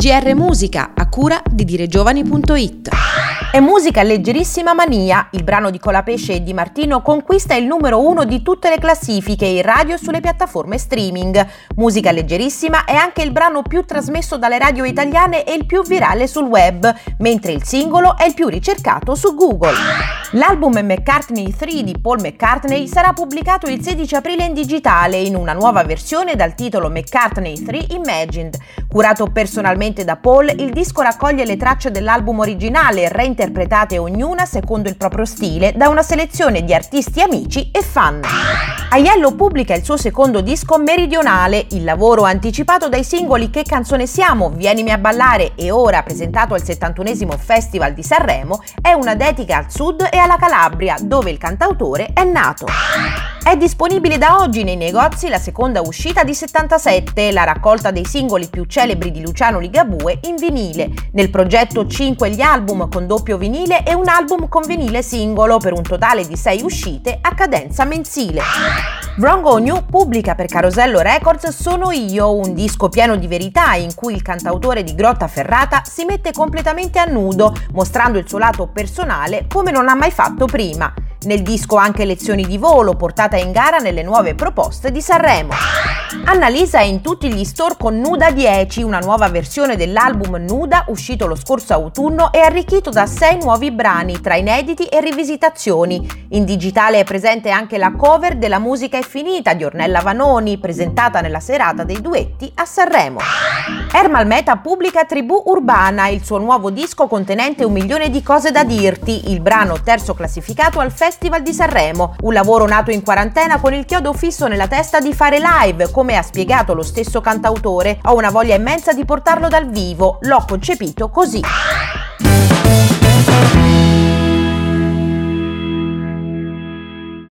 GR Musica, a cura di diregiovani.it. E musica leggerissima mania, il brano di Colapesce e Di Martino conquista il numero 1 di tutte le classifiche in radio e sulle piattaforme streaming. Musica leggerissima è anche il brano più trasmesso dalle radio italiane e il più virale sul web, mentre il singolo è il più ricercato su Google. L'album McCartney 3 di Paul McCartney sarà pubblicato il 16 aprile in digitale in una nuova versione dal titolo McCartney 3 Imagined. Curato personalmente da Paul, il disco raccoglie le tracce dell'album originale, reinterpretate ognuna secondo il proprio stile da una selezione di artisti amici e fan. Aiello pubblica il suo secondo disco Meridionale, il lavoro anticipato dai singoli Che canzone siamo, Vienimi a ballare e ora presentato al 71esimo Festival di Sanremo, è una dedica al sud e alla Calabria, dove il cantautore è nato. È disponibile da oggi nei negozi la seconda uscita di 77, la raccolta dei singoli più celebri di Luciano Ligabue in vinile. Nel progetto 5 gli album con doppio vinile e un album con vinile singolo, per un totale di 6 uscite a cadenza mensile. Wrong New pubblica per Carosello Records Sono Io, un disco pieno di verità in cui il cantautore di Grottaferrata si mette completamente a nudo, mostrando il suo lato personale come non ha mai fatto prima. Nel disco anche lezioni di volo, portata in gara nelle nuove proposte di Sanremo. Annalisa è in tutti gli store con Nuda 10, una nuova versione dell'album Nuda uscito lo scorso autunno e arricchito da 6 nuovi brani tra inediti e rivisitazioni. In digitale è presente anche la cover della Musica è finita di Ornella Vanoni, presentata nella serata dei duetti a Sanremo. Ermal Meta pubblica Tribù Urbana, il suo nuovo disco contenente 1 milione di cose da dirti, il brano terzo classificato al Festival di Sanremo, un lavoro nato in quarantena con il chiodo fisso nella testa di fare live, come ha spiegato lo stesso cantautore. Ho una voglia immensa di portarlo dal vivo, l'ho concepito così.